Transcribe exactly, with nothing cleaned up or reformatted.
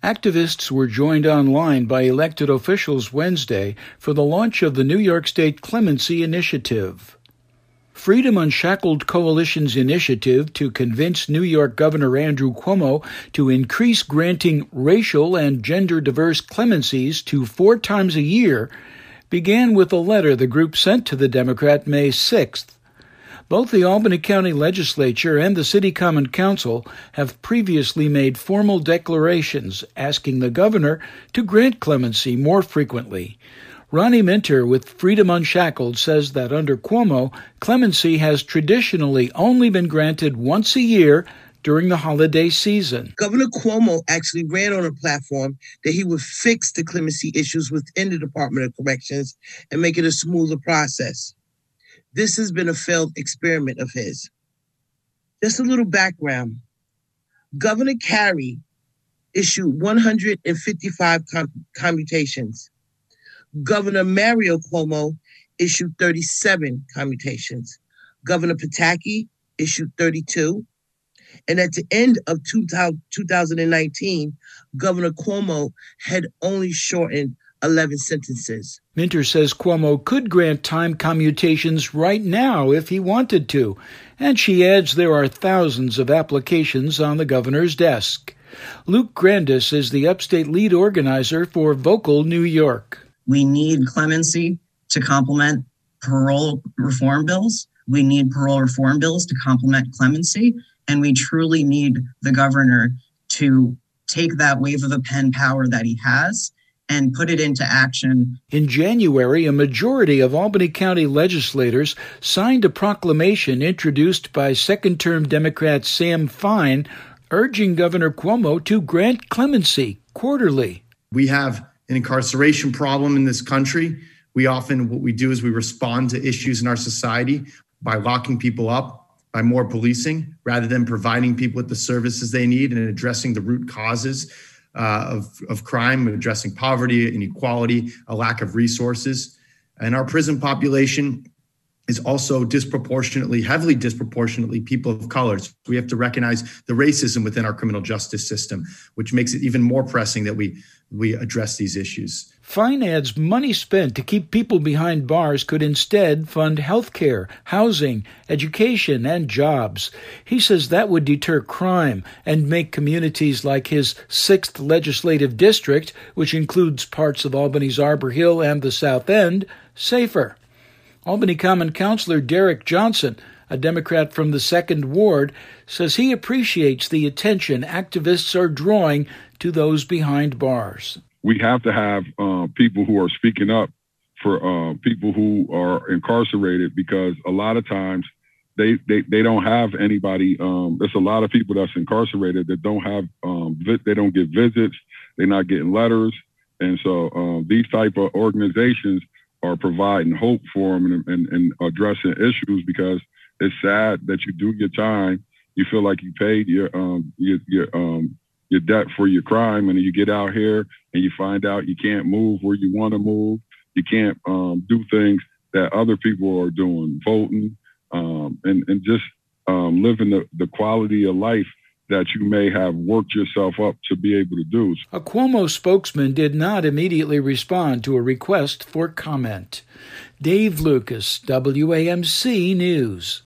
Activists were joined online by elected officials Wednesday for the launch of the New York State Clemency Initiative. Freedom Unshackled Coalition's initiative to convince New York Governor Andrew Cuomo to increase granting racial and gender-diverse clemencies to four times a year began with a letter the group sent to the Democrat May sixth. Both the Albany County Legislature and the City Common Council have previously made formal declarations asking the governor to grant clemency more frequently. Ronnie Minter with Freedom Unshackled says that under Cuomo, clemency has traditionally only been granted once a year during the holiday season. Governor Cuomo actually ran on a platform that he would fix the clemency issues within the Department of Corrections and make it a smoother process. This has been a failed experiment of his. Just a little background. Governor Carey issued one hundred fifty-five com- commutations. Governor Mario Cuomo issued thirty-seven commutations. Governor Pataki issued thirty-two. And at the end of two thousand nineteen, Governor Cuomo had only shortened eleven sentences. Minter says Cuomo could grant time commutations right now if he wanted to, and she adds there are thousands of applications on the governor's desk. Luke Grandis is the upstate lead organizer for Vocal New York. We need clemency to complement parole reform bills. We need parole reform bills to complement clemency, and we truly need the governor to take that wave of the pen power that he has and put it into action. In January, a majority of Albany County legislators signed a proclamation introduced by second-term Democrat Sam Fine urging Governor Cuomo to grant clemency quarterly. We have an incarceration problem in this country. We often, what we do is we respond to issues in our society by locking people up, by more policing, rather than providing people with the services they need and addressing the root causes Uh, of, of crime, addressing poverty, inequality, a lack of resources. And our prison population is also disproportionately, heavily disproportionately people of color. So we have to recognize the racism within our criminal justice system, which makes it even more pressing that we, we address these issues. Fine adds money spent to keep people behind bars could instead fund health care, housing, education, and jobs. He says that would deter crime and make communities like his sixth legislative district, which includes parts of Albany's Arbor Hill and the South End, safer. Albany Common Councilor Derek Johnson, a Democrat from the second Ward, says he appreciates the attention activists are drawing to those behind bars. We have to have uh, people who are speaking up for uh, people who are incarcerated, because a lot of times they they, they don't have anybody. Um, there's a lot of people that's incarcerated that don't have, um, vi- they don't get visits, they're not getting letters. And so um, these type of organizations are providing hope for them and, and, and addressing issues, because it's sad that you do your time, you feel like you paid your um, your, your um, your debt for your crime, and then you get out here and you find out you can't move where you want to move. You can't um, do things that other people are doing, voting, um, and, and just um, living the, the quality of life that you may have worked yourself up to be able to do. A Cuomo spokesman did not immediately respond to a request for comment. Dave Lucas, W A M C News.